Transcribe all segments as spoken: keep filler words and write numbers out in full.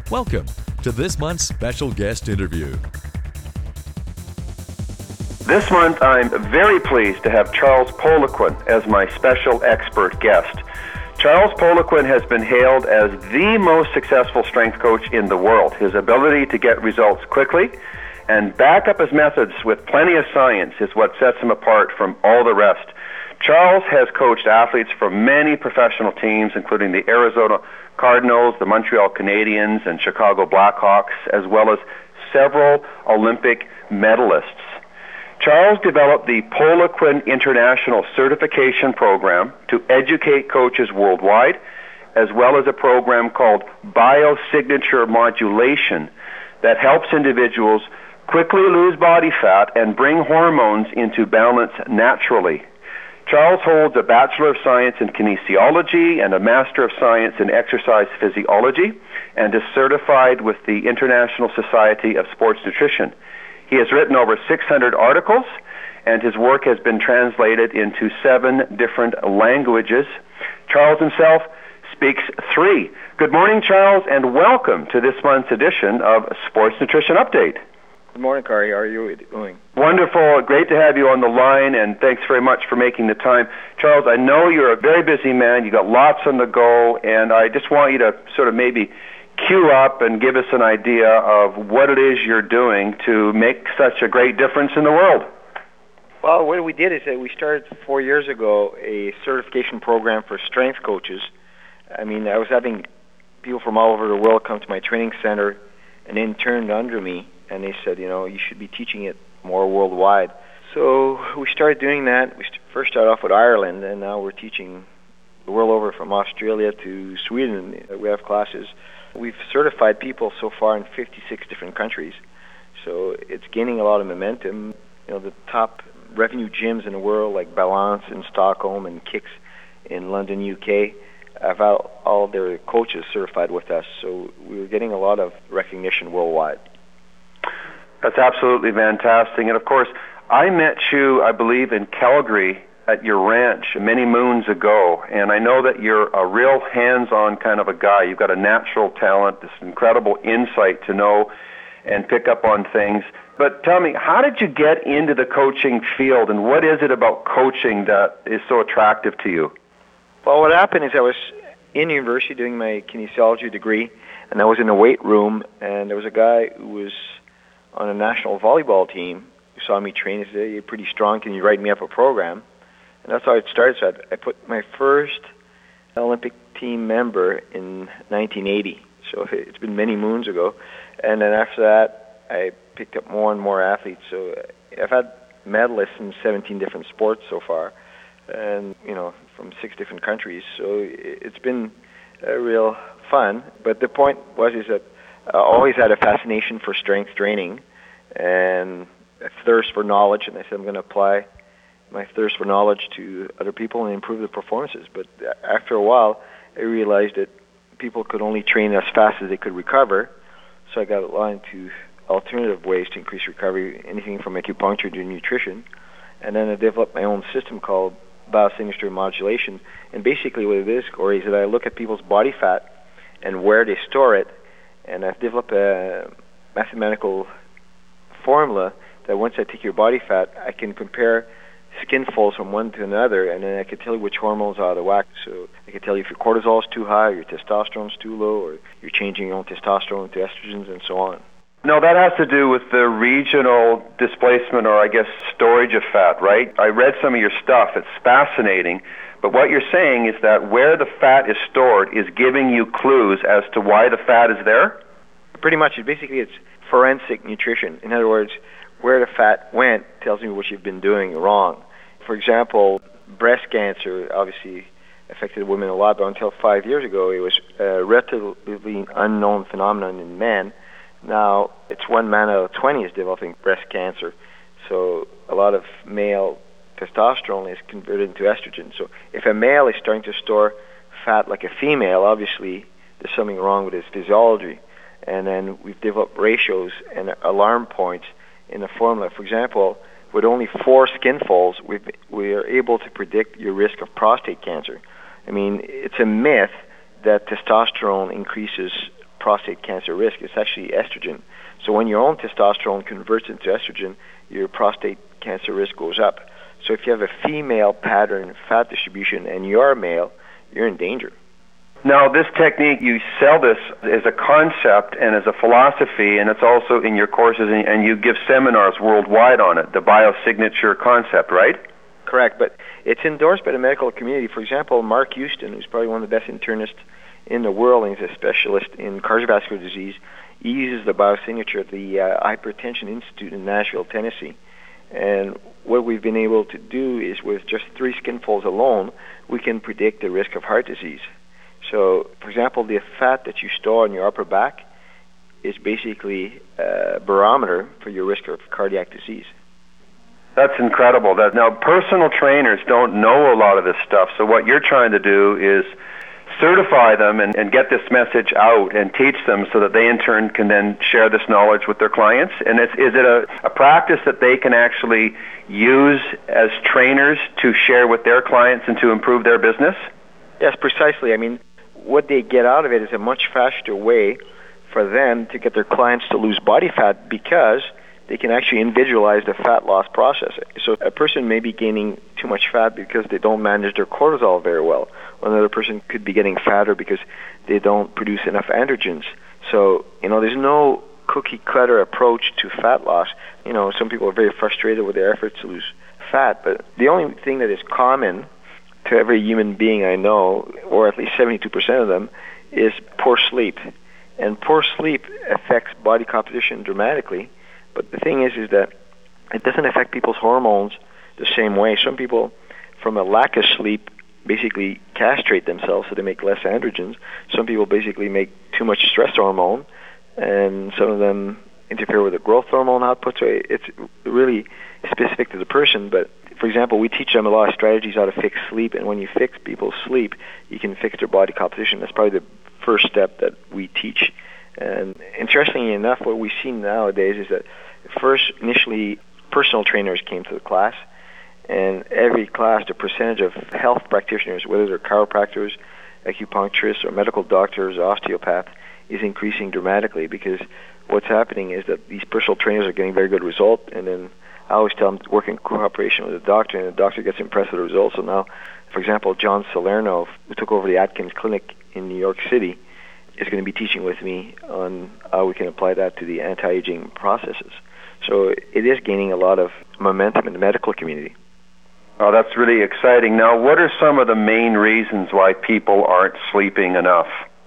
Welcome to this month's special guest interview. This month, I'm very pleased to have Charles Poliquin as my special expert guest. Charles Poliquin has been hailed as the most successful strength coach in the world. His ability to get results quickly and back up his methods with plenty of science is what sets him apart from all the rest. Charles has coached athletes for many professional teams, including the Arizona Cardinals, the Montreal Canadiens, and Chicago Blackhawks, as well as several Olympic medalists. Charles developed the Poliquin International Certification Program to educate coaches worldwide, as well as a program called Biosignature Modulation that helps individuals quickly lose body fat and bring hormones into balance naturally. Charles holds a Bachelor of Science in Kinesiology and a Master of Science in Exercise Physiology, and is certified with the International Society of Sports Nutrition. He has written over six hundred articles, and his work has been translated into seven different languages. Charles himself speaks three. Good morning, Charles, and welcome to this month's edition of Sports Nutrition Update. Good morning, Kari. How are you doing? Wonderful. Great to have you on the line, and thanks very much for making the time. Charles, I know you're a very busy man. You got lots on the go, and I just want you to sort of maybe cue up and give us an idea of what it is you're doing to make such a great difference in the world. Well, what we did is that we started four years ago a certification program for strength coaches. I mean, I was having people from all over the world come to my training center and intern under me, and they said, you know, you should be teaching it more worldwide. So we started doing that. We first started off with Ireland, and now we're teaching the world over from Australia to Sweden. We have classes. We've certified people so far in fifty-six different countries. So it's gaining a lot of momentum. You know, the top revenue gyms in the world, like Balance in Stockholm and Kicks in London, U K, have all, all their coaches certified with us. So we're getting a lot of recognition worldwide. That's absolutely fantastic. And of course, I met you, I believe, in Calgary at your ranch many moons ago, and I know that you're a real hands-on kind of a guy. You've got a natural talent, this incredible insight to know and pick up on things. But tell me, how did you get into the coaching field, and what is it about coaching that is so attractive to you? Well, what happened is I was in university doing my kinesiology degree, and I was in a weight room, and there was a guy who was on a national volleyball team who saw me train. He said, "You're pretty strong. Can you write me up a program?" And that's how it started. So I put my first Olympic team member in nineteen eighty. So it's been many moons ago. And then after that, I picked up more and more athletes. So I've had medalists in seventeen different sports so far, and you know, from six different countries. So it's been a real fun. But the point was is that I always had a fascination for strength training and a thirst for knowledge. And I said I'm going to apply my thirst for knowledge to other people and improve their performances. But after a while, I realized that people could only train as fast as they could recover. So I got a lot into alternative ways to increase recovery, anything from acupuncture to nutrition. And then I developed my own system called Biosignature Modulation. And basically what it is, Corey, is that I look at people's body fat and where they store it, and I've developed a mathematical formula that once I take your body fat, I can compare skin folds from one to another, and then I can tell you which hormones are out of whack. So I can tell you if your cortisol is too high, or your testosterone is too low, or you're changing your own testosterone to estrogens, and so on. No, that has to do with the regional displacement, or I guess storage of fat, right? I read some of your stuff. It's fascinating. But what you're saying is that where the fat is stored is giving you clues as to why the fat is there? Pretty much. Basically, it's forensic nutrition. In other words, where the fat went tells me what you've been doing wrong. For example, breast cancer obviously affected women a lot, but until five years ago, it was a relatively unknown phenomenon in men. Now, it's one man out of twenty is developing breast cancer. So a lot of male testosterone is converted into estrogen. So if a male is starting to store fat like a female, obviously there's something wrong with his physiology. And then we've developed ratios and alarm points in the formula. For example, with only four skin folds, we've, we are able to predict your risk of prostate cancer. I mean, it's a myth that testosterone increases prostate cancer risk. It's actually estrogen. So when your own testosterone converts into estrogen, your prostate cancer risk goes up. So if you have a female pattern fat distribution and you're male, you're in danger. Now, this technique, you sell this as a concept and as a philosophy, and it's also in your courses, and, and you give seminars worldwide on it, the biosignature concept, right? Correct, but it's endorsed by the medical community. For example, Mark Houston, who's probably one of the best internists in the world, and he's a specialist in cardiovascular disease, he uses the biosignature at the uh, Hypertension Institute in Nashville, Tennessee. And what we've been able to do is with just three skinfuls alone, we can predict the risk of heart disease. So, for example, the fat that you store on your upper back is basically a barometer for your risk of cardiac disease. That's incredible. That now, personal trainers don't know a lot of this stuff, so what you're trying to do is certify them and, and get this message out and teach them so that they in turn can then share this knowledge with their clients. And it's, is it a, a practice that they can actually use as trainers to share with their clients and to improve their business? Yes, precisely. I mean, what they get out of it is a much faster way for them to get their clients to lose body fat because they can actually individualize the fat loss process. So a person may be gaining too much fat because they don't manage their cortisol very well. Another person could be getting fatter because they don't produce enough androgens. So, you know, there's no cookie-cutter approach to fat loss. You know, some people are very frustrated with their efforts to lose fat, but the only thing that is common to every human being I know, or at least seventy-two percent of them, is poor sleep. And poor sleep affects body composition dramatically. But the thing is, is that it doesn't affect people's hormones the same way. Some people, from a lack of sleep, basically castrate themselves so they make less androgens. Some people basically make too much stress hormone, and some of them interfere with the growth hormone output. So it's really specific to the person. But for example, we teach them a lot of strategies how to fix sleep, and when you fix people's sleep, you can fix their body composition. That's probably the first step that we teach. And interestingly enough, what we see nowadays is that first, initially, personal trainers came to the class, and every class, the percentage of health practitioners, whether they're chiropractors, acupuncturists, or medical doctors, or osteopaths, is increasing dramatically because what's happening is that these personal trainers are getting very good results, and then I always tell them to work in cooperation with the doctor, and the doctor gets impressed with the results. So now, for example, John Salerno, who took over the Atkins Clinic in New York City, is going to be teaching with me on how we can apply that to the anti-aging processes. So it is gaining a lot of momentum in the medical community. Oh, that's really exciting. Now, what are some of the main reasons why people aren't sleeping enough?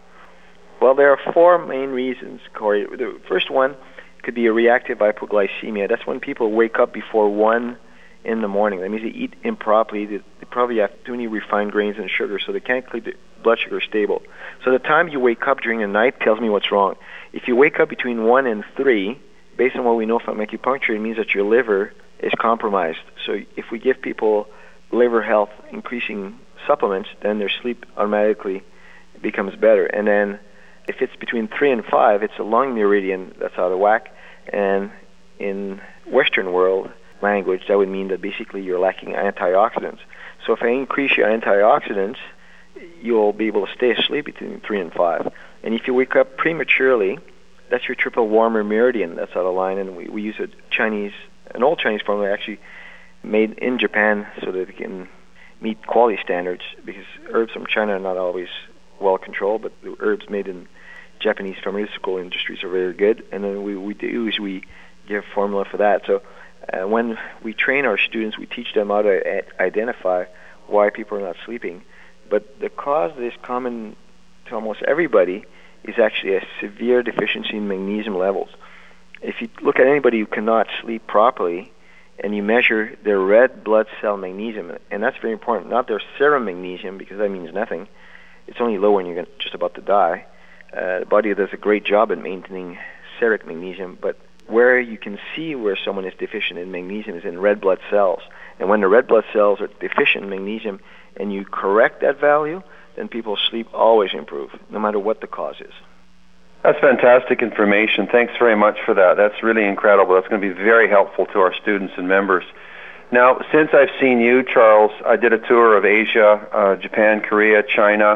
Well, there are four main reasons, Corey. The first one could be a reactive hypoglycemia. That's when people wake up before one in the morning. That means they eat improperly. They, they probably have too many refined grains and sugar, so they can't keep the blood sugar stable. So the time you wake up during the night tells me what's wrong. If you wake up between one and three, based on what we know from acupuncture, it means that your liver is compromised. So if we give people liver health increasing supplements, then their sleep automatically becomes better. And then if it's between three and five, it's a lung meridian that's out of whack. And in Western world language, that would mean that basically you're lacking antioxidants. So if I increase your antioxidants, you'll be able to stay asleep between three and five. And if you wake up prematurely, that's your triple warmer meridian that's out of line. And we, we use a Chinese, an old Chinese formula actually made in Japan so that it can meet quality standards, because herbs from China are not always well controlled, but the herbs made in Japanese pharmaceutical industries are very good. And then we, we do is we give a formula for that. So uh, when we train our students, we teach them how to a- identify why people are not sleeping. But the cause that is common to almost everybody is actually a severe deficiency in magnesium levels. If you look at anybody who cannot sleep properly and you measure their red blood cell magnesium, and that's very important, not their serum magnesium, because that means nothing. It's only low when you're just about to die. Uh, the body does a great job at maintaining steric magnesium, but where you can see where someone is deficient in magnesium is in red blood cells. And when the red blood cells are deficient in magnesium and you correct that value, then people's sleep always improve, no matter what the cause is. That's fantastic information. Thanks very much for that. That's really incredible. That's going to be very helpful to our students and members. Now, since I've seen you, Charles, I did a tour of Asia, uh, Japan, Korea, China.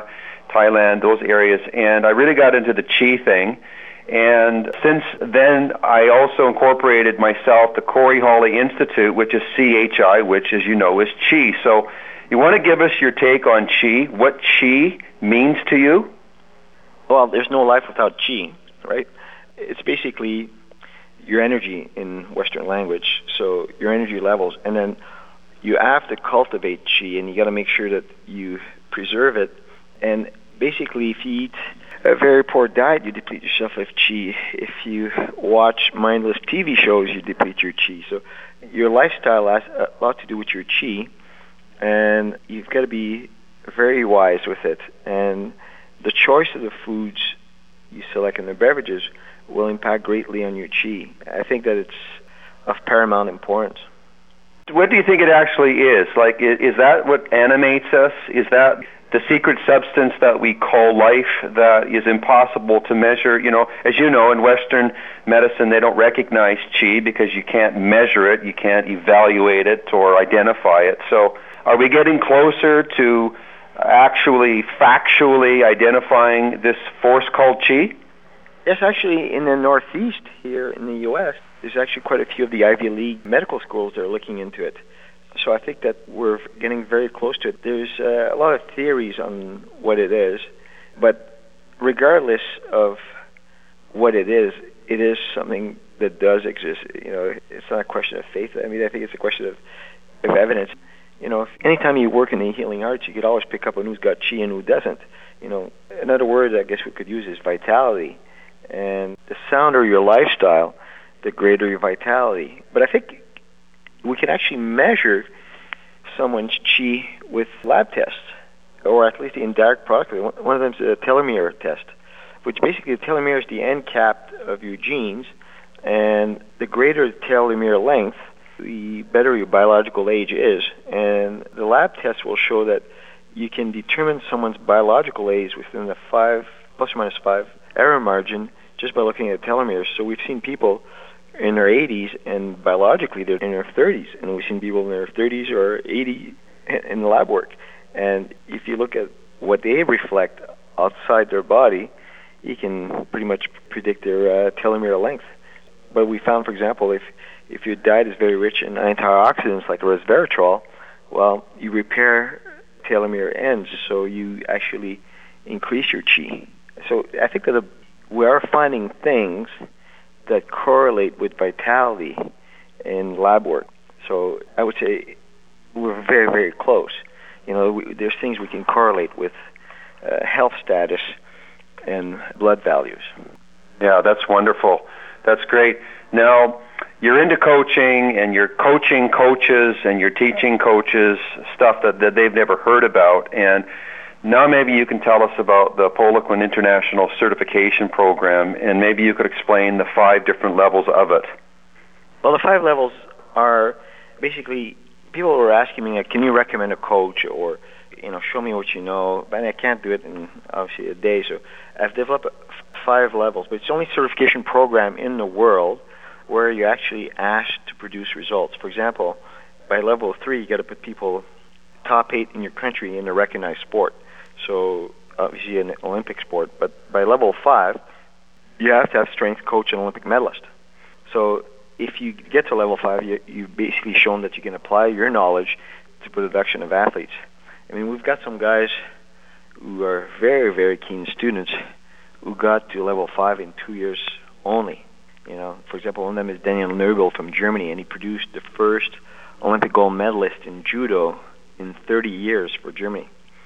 Thailand, those areas, and I really got into the Qi thing. And since then, I also incorporated myself the Corey Hawley Institute, which is C H I, which, as you know, is Qi. So you want to give us your take on Qi, what Qi means to you? Well, there's no life without Qi, right? It's basically your energy in Western language, so your energy levels. And then you have to cultivate Qi, and you got to make sure that you preserve it. And basically, if you eat a very poor diet, you deplete yourself of Qi. If you watch mindless T V shows, you deplete your Qi. So your lifestyle has a lot to do with your Qi, and you've got to be very wise with it. And the choice of the foods you select and the beverages will impact greatly on your Qi. I think that it's of paramount importance. What do you think it actually is? Like, is that what animates us? Is that the secret substance that we call life that is impossible to measure? You know, as you know, in Western medicine, they don't recognize Qi because you can't measure it, you can't evaluate it or identify it. So are we getting closer to actually factually identifying this force called Qi? Yes, actually, in the Northeast here in the U S, there's actually quite a few of the Ivy League medical schools that are looking into it. So I think that we're getting very close to it. There's uh, a lot of theories on what it is, but regardless of what it is, it is something that does exist. You know, it's not a question of faith. I mean, I think it's a question of, of evidence. You know, if anytime you work in the healing arts, you could always pick up on who's got Qi and who doesn't. You know, another word I guess we could use is vitality. And the sounder your lifestyle, the greater your vitality. But I think we can actually measure someone's Qi with lab tests, or at least in direct product. One of them is a telomere test, which basically the telomere is the end cap of your genes, and the greater the telomere length, the better your biological age is. And the lab test will show that you can determine someone's biological age within the five, plus or minus five error margin just by looking at telomeres. So we've seen people in their eighties, and biologically they're in their thirties, and we've seen people in their thirties or eighty in the lab work. And if you look at what they reflect outside their body, you can pretty much predict their uh, telomere length. But we found, for example, if if your diet is very rich in antioxidants like resveratrol, well, you repair telomere ends, so you actually increase your Qi. So I think that a, we are finding things that correlate with vitality in lab work. So I would say we're very, very close. You know, we, there's things we can correlate with uh, health status and blood values. Yeah, that's wonderful. That's great. Now, you're into coaching, and you're coaching coaches, and you're teaching coaches stuff that, that they've never heard about. And now maybe you can tell us about the Poliquin International Certification Program, and maybe you could explain the five different levels of it. Well, the five levels are basically, people were asking me, can you recommend a coach, or, you know, show me what you know, but I can't do it in, obviously, a day. So I've developed five levels, but it's the only certification program in the world where you're actually asked to produce results. For example, by level three, you got to put people top eight in your country in a recognized sport. So obviously an Olympic sport, but by level five, you have to have strength coach and Olympic medalist. So if you get to level five, you, you've basically shown that you can apply your knowledge to production of athletes. I mean, we've got some guys who are very, very keen students who got to level five in two years only. You know, for example, one of them is Daniel Nögel from Germany, and he produced the first Olympic gold medalist in judo in thirty years for Germany.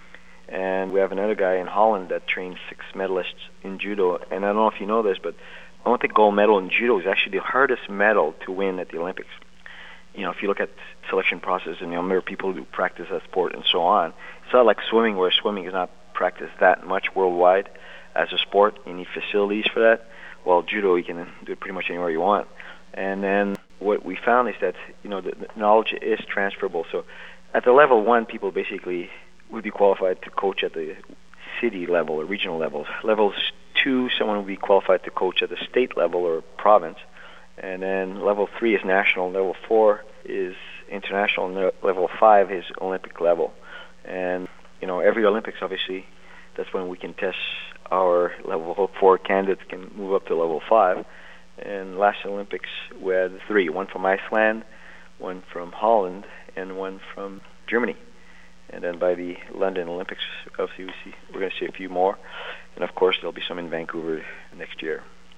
And we have another guy in Holland that trained six medalists in judo. And I don't know if you know this, but Olympic gold medal in judo is actually the hardest medal to win at the Olympics. You know, if you look at selection process and the number of people who practice that sport and so on, it's not like swimming, where swimming is not practiced that much worldwide as a sport. You need facilities for that. Well, judo, you can do it pretty much anywhere you want. And then what we found is that, you know, the, the knowledge is transferable. So at the level one, people basically would be qualified to coach at the city level or regional level. Levels two, someone would be qualified to coach at the state level or province. And then level three is national, level four is international, and level five is Olympic level. And, you know, every Olympics, obviously, That's when we can test our level four candidates can move up to level five. And last Olympics we had three, one from Iceland, one from Holland, and one from Germany. And then by the London Olympics, obviously we see, we're going to see a few more. And of course there'll be some in Vancouver next year.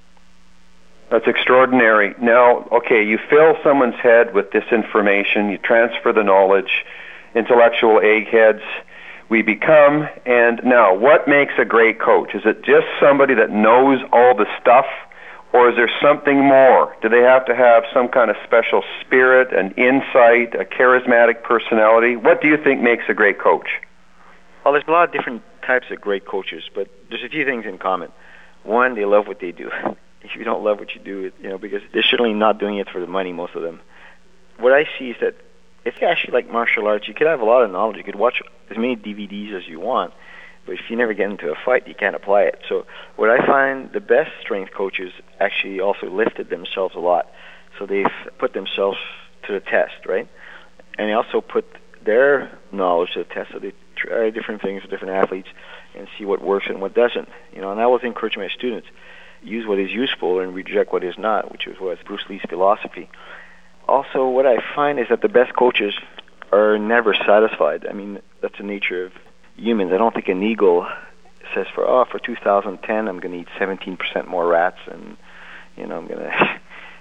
That's extraordinary. Now, okay, you fill someone's head with this information, you transfer the knowledge, intellectual eggheads we become, and now, what makes a great coach? Is it just somebody that knows all the stuff, or is there something more? Do they have to have some kind of special spirit, an insight, a charismatic personality? What do you think makes a great coach? Well, there's a lot of different types of great coaches, but there's a few things in common. One, they love what they do. If you don't love what you do, you know, because they're certainly not doing it for the money, most of them. What I see is that if you actually like martial arts, you could have a lot of knowledge. You could watch as many D V Ds as you want, but if you never get into a fight, you can't apply it. So what I find, the best strength coaches actually also lifted themselves a lot. So they've put themselves to the test, right? And they also put their knowledge to the test. So they try different things with different athletes and see what works and what doesn't. You know, and I always encourage my students, use what is useful and reject what is not, which is was Bruce Lee's philosophy. Also, what I find is that the best coaches are never satisfied. I mean, that's the nature of humans. I don't think an eagle says, for oh, for two thousand ten, I'm going to eat seventeen percent more rats and, you know, I'm going to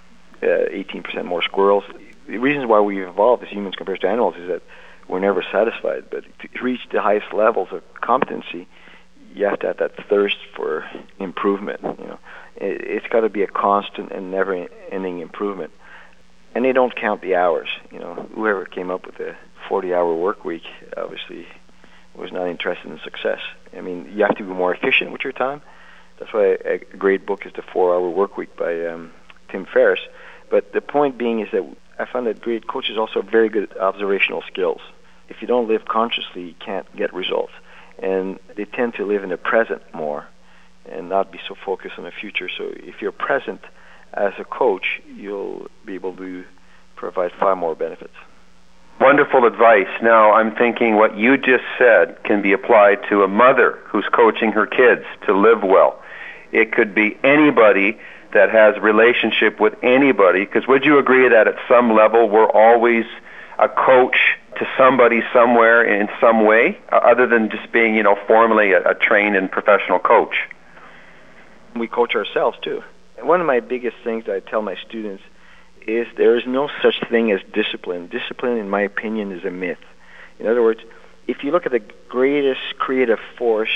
uh, eighteen percent more squirrels. The reasons why we evolved as humans compared to animals is that we're never satisfied. But to reach the highest levels of competency, you have to have that thirst for improvement. You know, it, it's got to be a constant and never-ending improvement. And they don't count the hours. You know, whoever came up with the forty-hour work week obviously was not interested in success. I mean, you have to be more efficient with your time. That's why a great book is The four-Hour Work Week by um, Tim Ferriss. But the point being is that I found that great coaches also have very good observational skills. If you don't live consciously, you can't get results. And they tend to live in the present more and not be so focused on the future. So if you're present as a coach, you'll be able to provide far more benefits. Wonderful advice. Now, I'm thinking what you just said can be applied to a mother who's coaching her kids to live well. It could be anybody that has a relationship with anybody, because would you agree that at some level we're always a coach to somebody somewhere in some way, uh, other than just being, you know, formally a, a trained and professional coach? We coach ourselves, too. One of my biggest things that I tell my students is there is no such thing as discipline. Discipline, in my opinion, is a myth. In other words, if you look at the greatest creative force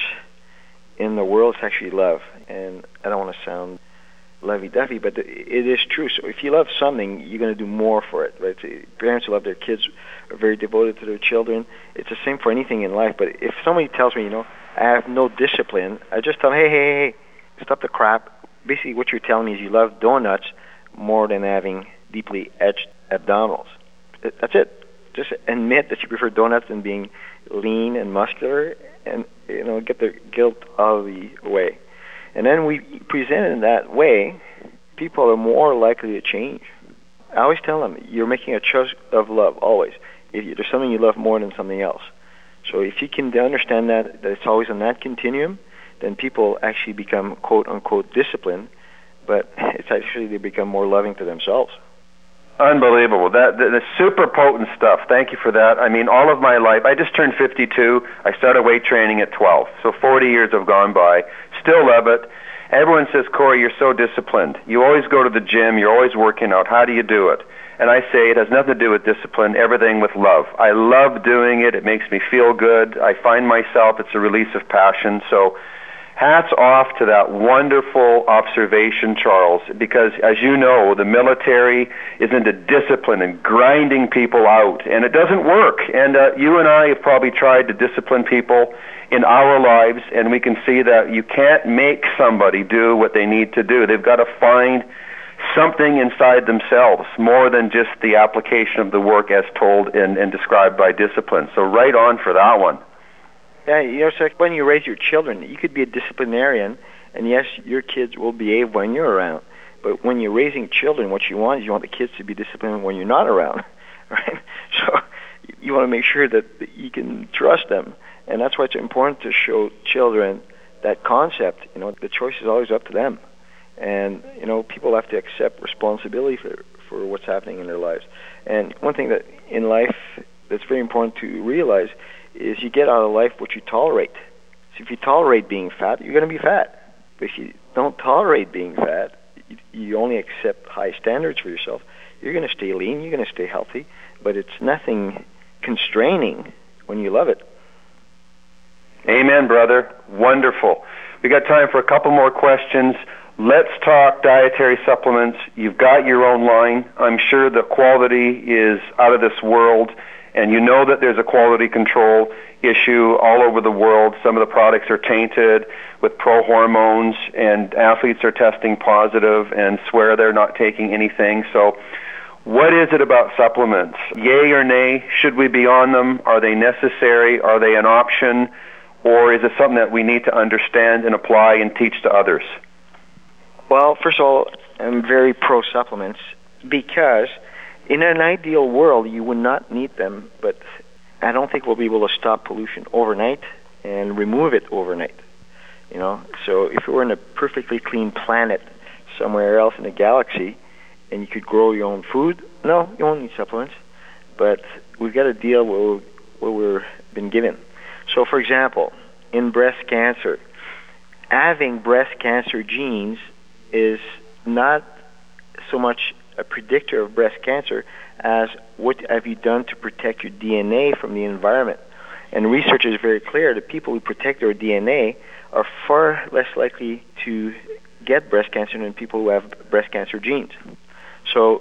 in the world, it's actually love. And I don't want to sound lovey-dovey, but it is true. So if you love something, you're going to do more for it, right? So parents who love their kids are very devoted to their children. It's the same for anything in life. But if somebody tells me, you know, I have no discipline, I just tell them, hey, hey, hey, stop the crap. Basically, what you're telling me is you love donuts more than having deeply etched abdominals. That's it. Just admit that you prefer donuts than being lean and muscular, and, you know, get the guilt out of the way. And then we present it in that way, people are more likely to change. I always tell them, you're making a choice of love, always. If you, there's something you love more than something else. So if you can understand that, that it's always on that continuum, then people actually become quote-unquote disciplined, but it's actually they become more loving to themselves. Unbelievable. That the, the super potent stuff. Thank you for that. I mean, all of my life, I just turned fifty-two. I started weight training at twelve. So forty years have gone by. Still love it. Everyone says, Corey, you're so disciplined. You always go to the gym. You're always working out. How do you do it? And I say it has nothing to do with discipline, everything with love. I love doing it. It makes me feel good. I find myself, it's a release of passion. So hats off to that wonderful observation, Charles, because as you know, the military is into discipline and grinding people out, and it doesn't work. And uh, you and I have probably tried to discipline people in our lives, and we can see that you can't make somebody do what they need to do. They've got to find something inside themselves more than just the application of the work as told and, and described by discipline. So right on for that one. Yeah, you know, so when you raise your children, you could be a disciplinarian, and yes, your kids will behave when you're around. But when you're raising children, what you want is you want the kids to be disciplined when you're not around, right? So you want to make sure that you can trust them. And that's why it's important to show children that concept. You know, the choice is always up to them. And, you know, people have to accept responsibility for, for what's happening in their lives. And one thing that in life that's very important to realize is you get out of life what you tolerate. So if you tolerate being fat, you're going to be fat. But if you don't tolerate being fat, you, you only accept high standards for yourself, you're going to stay lean, you're going to stay healthy, but it's nothing constraining when you love it. Amen, brother. Wonderful. We got time for a couple more questions. Let's talk dietary supplements. You've got your own line. I'm sure the quality is out of this world, and you know that there's a quality control issue all over the world. Some of the products are tainted with pro-hormones, and athletes are testing positive and swear they're not taking anything. So what is it about supplements? Yay or nay? Should we be on them? Are they necessary? Are they an option? Or is it something that we need to understand and apply and teach to others? Well, first of all, I'm very pro-supplements because in an ideal world, you would not need them, but I don't think we'll be able to stop pollution overnight and remove it overnight. You know, so if we were in a perfectly clean planet somewhere else in the galaxy and you could grow your own food, no, you won't need supplements. But we've got to deal with what we've been given. So, for example, in breast cancer, having breast cancer genes is not so much a predictor of breast cancer as what have you done to protect your D N A from the environment. And research is very clear that people who protect their D N A are far less likely to get breast cancer than people who have breast cancer genes. So,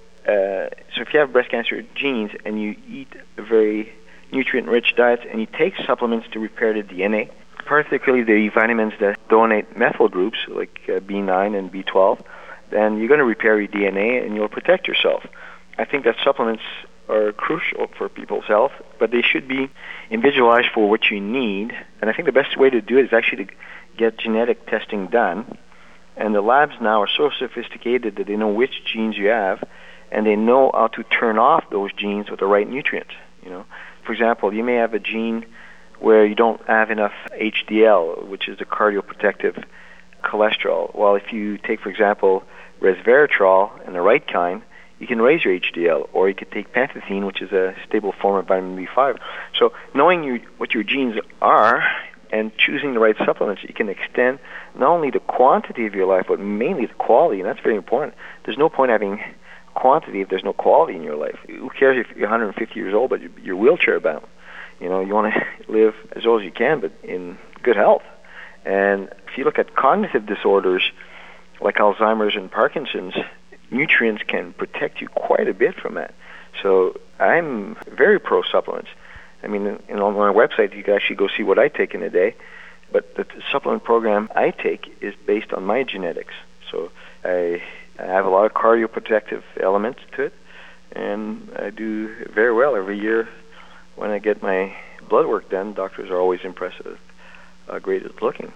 uh, so if you have breast cancer genes and you eat a very nutrient-rich diet and you take supplements to repair the D N A, particularly the vitamins that donate methyl groups like uh, B nine and B twelve, then you're going to repair your D N A and you'll protect yourself. I think that supplements are crucial for people's health, but they should be individualized for what you need. And I think the best way to do it is actually to get genetic testing done. And the labs now are so sophisticated that they know which genes you have, and they know how to turn off those genes with the right nutrients. You know, for example, you may have a gene where you don't have enough H D L, which is the cardioprotective cholesterol. Well, if you take, for example, resveratrol and the right kind, you can raise your H D L, or you could take pantethine, which is a stable form of vitamin B five. So knowing you, what your genes are and choosing the right supplements, you can extend not only the quantity of your life, but mainly the quality, and that's very important. There's no point having quantity if there's no quality in your life. Who cares if you're one hundred fifty years old, but you're wheelchair bound? You know, you want to live as old as you can, but in good health. And if you look at cognitive disorders like Alzheimer's and Parkinson's, nutrients can protect you quite a bit from that. So I'm very pro supplements. I mean, in, on my website, you can actually go see what I take in a day. But the supplement program I take is based on my genetics. So I, I have a lot of cardioprotective elements to it, and I do very well every year. When I get my blood work done, doctors are always impressed with how great it's looking.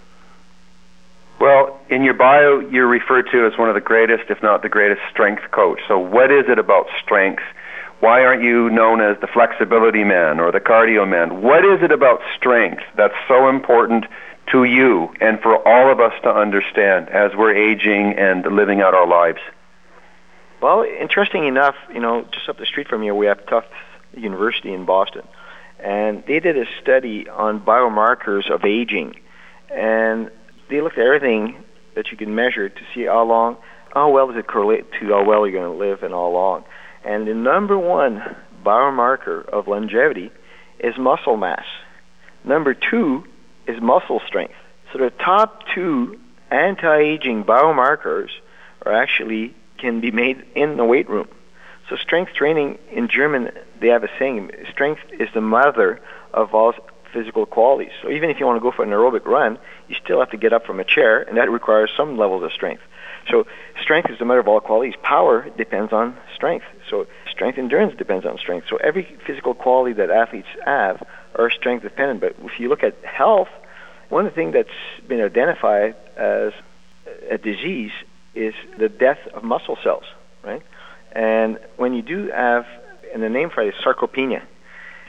Well, in your bio, you're referred to as one of the greatest, if not the greatest, strength coach. So what is it about strength? Why aren't you known as the flexibility man or the cardio man? What is it about strength that's so important to you and for all of us to understand as we're aging and living out our lives? Well, interesting enough, you know, just up the street from here, we have Tufts University in Boston, and they did a study on biomarkers of aging, and they looked at everything that you can measure to see how long, how well does it correlate to how well you're going to live and how long. And the number one biomarker of longevity is muscle mass. Number two is muscle strength. So the top two anti-aging biomarkers are actually can be made in the weight room. So strength training, in German, they have a saying, strength is the mother of all physical qualities. So even if you want to go for an aerobic run, you still have to get up from a chair, and that requires some levels of strength. So strength is the mother of all qualities. Power depends on strength. So strength endurance depends on strength. So every physical quality that athletes have are strength dependent. But if you look at health, one of the things that's been identified as a disease is the death of muscle cells, right? And when you do have, and the name for it is sarcopenia,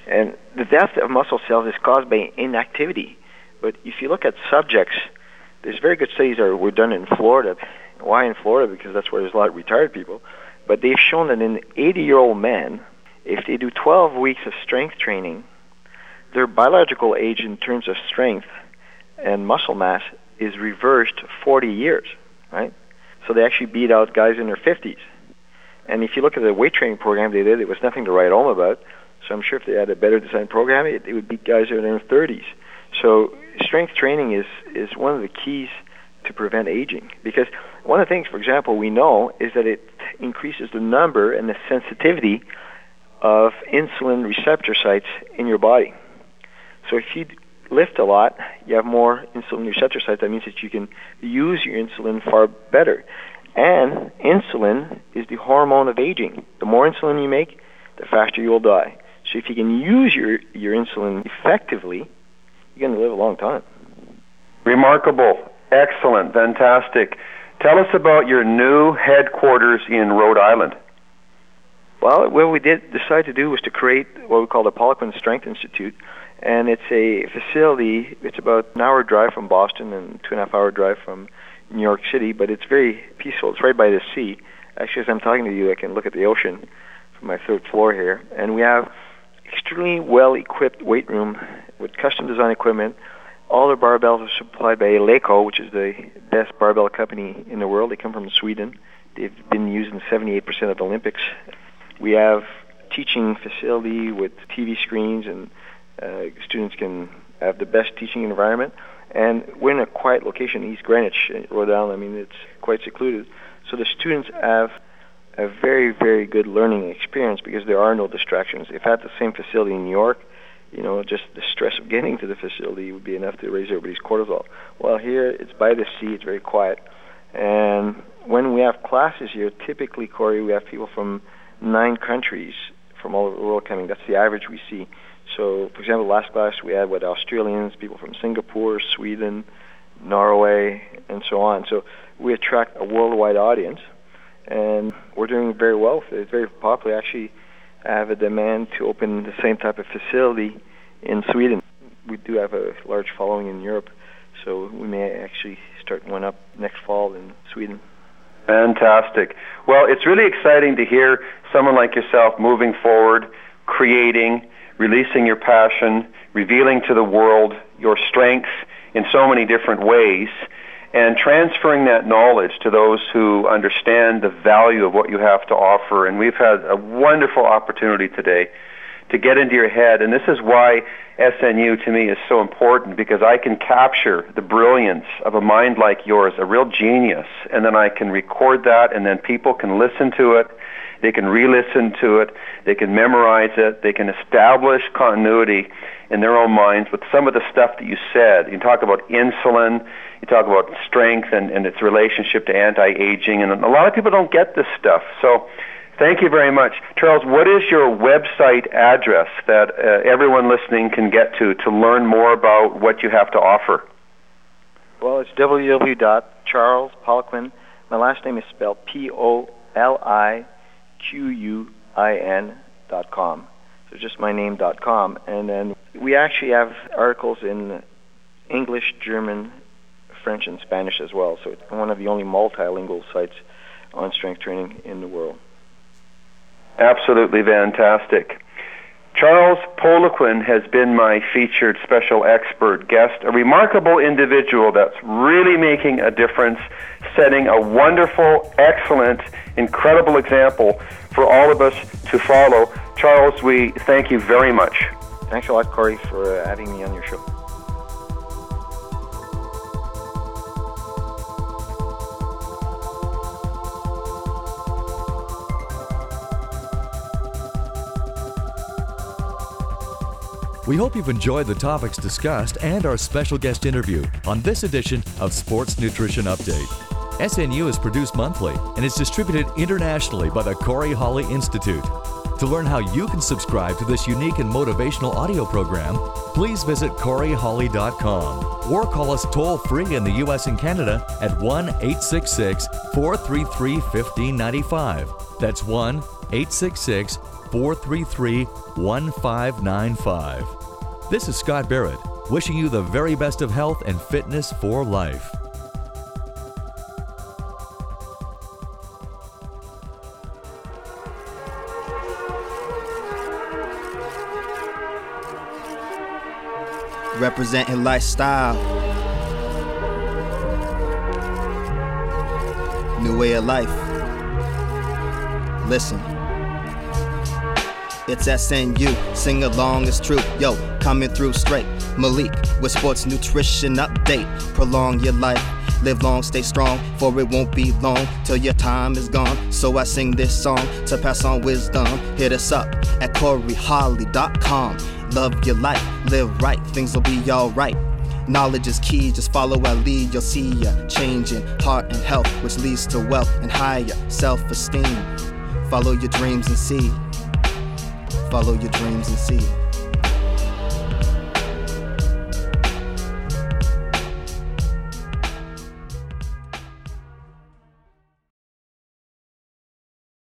And the death of muscle cells is caused by inactivity. But if you look at subjects, there's very good studies that were done in Florida. Why in Florida? Because that's where there's a lot of retired people. But they've shown that in eighty-year-old men, if they do twelve weeks of strength training, their biological age in terms of strength and muscle mass is reversed forty years, right? So they actually beat out guys in their fifties. And if you look at the weight training program they did, it was nothing to write home about. So I'm sure if they had a better designed program, it, it would beat guys in their thirties. So strength training is, is one of the keys to prevent aging. Because one of the things, for example, we know is that it increases the number and the sensitivity of insulin receptor sites in your body. So if you lift a lot, you have more insulin receptor sites. That means that you can use your insulin far better. And insulin is the hormone of aging. The more insulin you make, the faster you'll die. So if you can use your, your insulin effectively, you're going to live a long time. Remarkable. Excellent. Fantastic. Tell us about your new headquarters in Rhode Island. Well, what we did decide to do was to create what we call the Poliquin Strength Institute. And it's a facility, it's about an hour drive from Boston and two and a half hour drive from New York City, but it's very peaceful. It's right by the sea. Actually, as I'm talking to you, I can look at the ocean from my third floor here. And we have extremely well-equipped weight room with custom design equipment. All the barbells are supplied by Eleiko, which is the best barbell company in the world. They come from Sweden. They've been used in seventy-eight percent of the Olympics. We have teaching facility with T V screens, and uh, students can have the best teaching environment. And we're in a quiet location, East Greenwich, Rhode Island. I mean, it's quite secluded. So the students have a very, very good learning experience because there are no distractions. If at the same facility in New York, you know, just the stress of getting to the facility would be enough to raise everybody's cortisol. Well, here it's by the sea, it's very quiet. And when we have classes here, typically, Corey, we have people from nine countries from all over the world coming. That's the average we see. So, for example, last class we had with Australians, people from Singapore, Sweden, Norway, and so on. So we attract a worldwide audience, and we're doing very well. It's very popular. Actually, I have a demand to open the same type of facility in Sweden. We do have a large following in Europe, so we may actually start one up next fall in Sweden. Fantastic. Well, it's really exciting to hear someone like yourself moving forward, creating, releasing your passion, revealing to the world your strengths in so many different ways, and transferring that knowledge to those who understand the value of what you have to offer. And we've had a wonderful opportunity today to get into your head, and this is why S N U to me is so important, because I can capture the brilliance of a mind like yours, a real genius, and then I can record that, and then people can listen to it. They can re-listen to it, they can memorize it, they can establish continuity in their own minds with some of the stuff that you said. You talk about insulin, you talk about strength and, and its relationship to anti-aging, and a lot of people don't get this stuff. So thank you very much. Charles, what is your website address that uh, everyone listening can get to to learn more about what you have to offer? Well, it's w w w dot charles poliquin. My last name is spelled P O L I Q U I N dot com. So just my name dot com. And then we actually have articles in English, German, French, and Spanish as well. So it's one of the only multilingual sites on strength training in the world. Absolutely fantastic. Charles Poliquin has been my featured special expert guest, a remarkable individual that's really making a difference, setting a wonderful, excellent, incredible example for all of us to follow. Charles, we thank you very much. Thanks a lot, Corey, for uh, having me on your show. We hope you've enjoyed the topics discussed and our special guest interview on this edition of Sports Nutrition Update. S N U is produced monthly and is distributed internationally by the Corey Holly Institute. To learn how you can subscribe to this unique and motivational audio program, please visit corey holly dot com or call us toll-free in the U S and Canada at one eight six six, four three three, one five nine five. That's one eight six six, four three three, one five nine five. This is Scott Barrett, wishing you the very best of health and fitness for life. Representing lifestyle, new way of life. Listen, it's S N U, sing along, it's true. Yo, coming through straight, Malik with sports nutrition update. Prolong your life, live long, stay strong, for it won't be long till your time is gone. So I sing this song to pass on wisdom. Hit us up at corey holly dot com. Love your life, live right, things will be alright. Knowledge is key, just follow our lead. You'll see ya changing heart and health, which leads to wealth and higher self-esteem. Follow your dreams and see. Follow your dreams and see.